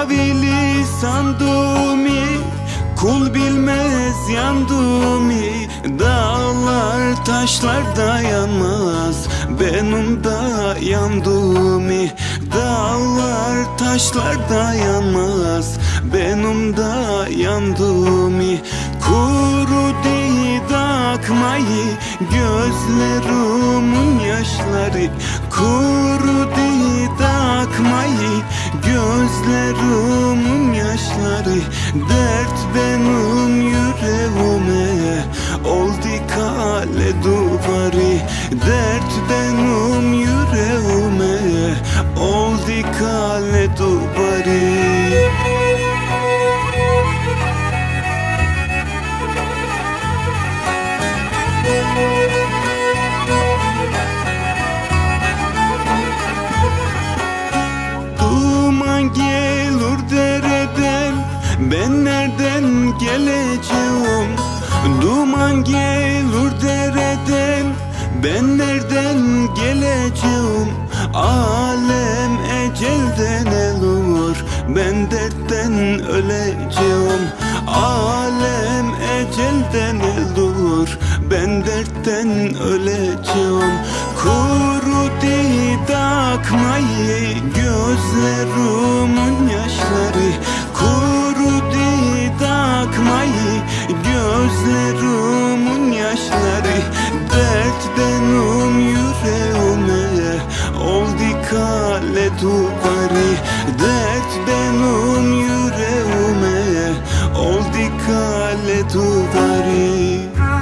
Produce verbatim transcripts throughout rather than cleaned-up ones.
Kavili sandumi, kul bilmez yandumi. Dağlar taşlar dayanmaz, benim da yandumi. Dağlar taşlar dayanmaz, benim da yandumi. Kurudu akmayı gözlerimin yaşları, kurudu akmayı gözlerimin yaşları. Dert benim yüreğime oldu kale duvarı. Dert benim yüreğime oldu kale duvarı. Duman gelir dereden, ben nereden geleceğim? Duman gelir dereden, ben nereden geleceğim? Alem ecelden olur, ben dertten öleceğim. Alem ecelden olur, ben dertten öleceğim. Kurudu akmayı gözlerimin yaşları, kurudu akmayı gözlerimin yaşları. Dert benim yüreğime oldu kale duvarı. Dert benim yüreğime oldu kale duvarı.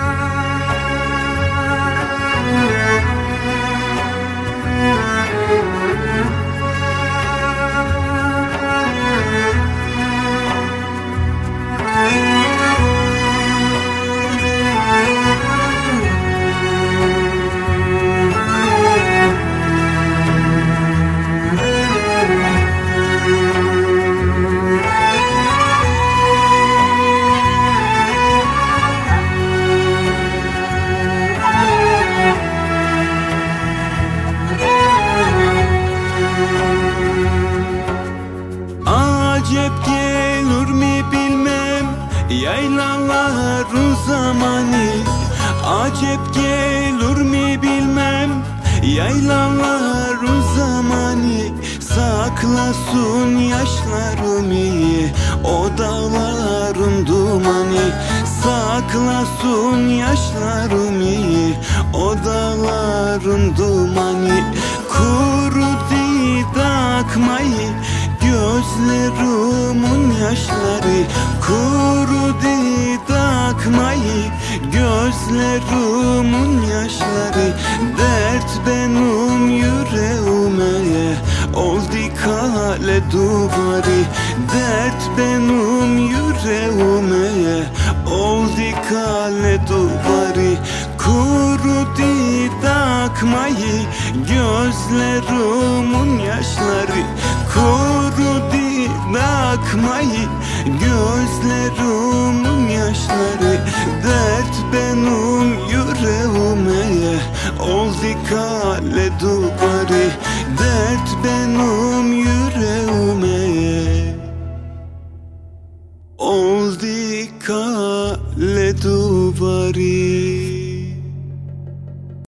Acep gelir mi bilmem yaylaların zamanı. Acep gelir mi bilmem yaylaların zamanı. Saklasın yaşlarımı o dağların dumanı. Saklasın yaşlarımı o dağların dumanı. Kurudu akmayı gözlerimin yaşları, kurudu akmayı gözlerimin yaşları. Dert benim yüreğime oldu kale duvarı. Dert benim yüreğime oldu kale duvarı. Kurudu akmayı gözlerimin yaşları, kurudu akmayı gözlerimin yaşları. Dert benim yüreğime oldu kale duvarı. Dert benim yüreğime